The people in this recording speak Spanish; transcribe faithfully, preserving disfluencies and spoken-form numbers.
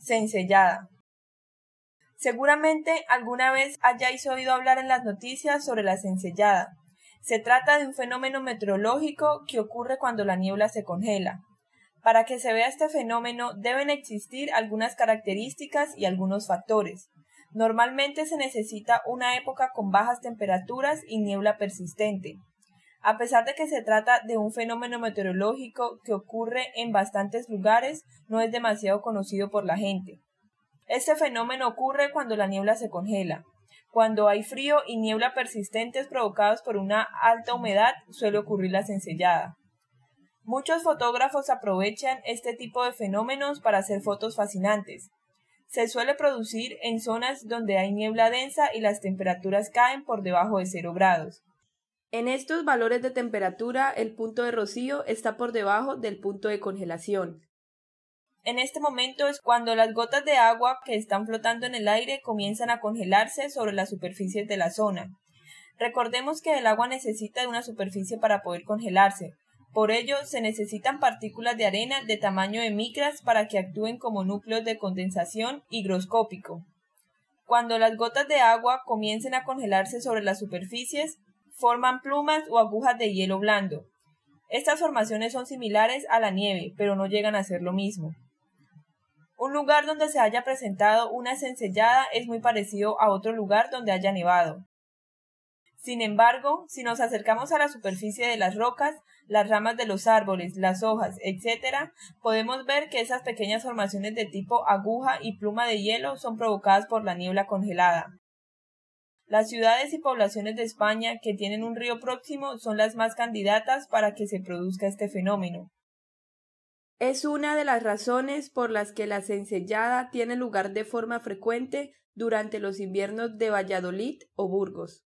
Cencellada. Seguramente alguna vez hayáis oído hablar en las noticias sobre la cencellada. Se trata de un fenómeno meteorológico que ocurre cuando la niebla se congela. Para que se vea este fenómeno deben existir algunas características y algunos factores. Normalmente se necesita una época con bajas temperaturas y niebla persistente. A pesar de que se trata de un fenómeno meteorológico que ocurre en bastantes lugares, no es demasiado conocido por la gente. Este fenómeno ocurre cuando la niebla se congela. Cuando hay frío y niebla persistentes provocados por una alta humedad, suele ocurrir la cencellada. Muchos fotógrafos aprovechan este tipo de fenómenos para hacer fotos fascinantes. Se suele producir en zonas donde hay niebla densa y las temperaturas caen por debajo de cero grados. En estos valores de temperatura, el punto de rocío está por debajo del punto de congelación. En este momento es cuando las gotas de agua que están flotando en el aire comienzan a congelarse sobre las superficies de la zona. Recordemos que el agua necesita de una superficie para poder congelarse. Por ello, se necesitan partículas de arena de tamaño de micras para que actúen como núcleos de condensación higroscópico. Cuando las gotas de agua comiencen a congelarse sobre las superficies, forman plumas o agujas de hielo blando. Estas formaciones son similares a la nieve, pero no llegan a ser lo mismo. Un lugar donde se haya presentado una cencellada es muy parecido a otro lugar donde haya nevado. Sin embargo, si nos acercamos a la superficie de las rocas, las ramas de los árboles, las hojas, etcétera, podemos ver que esas pequeñas formaciones de tipo aguja y pluma de hielo son provocadas por la niebla congelada. Las ciudades y poblaciones de España que tienen un río próximo son las más candidatas para que se produzca este fenómeno. Es una de las razones por las que la cencellada tiene lugar de forma frecuente durante los inviernos de Valladolid o Burgos.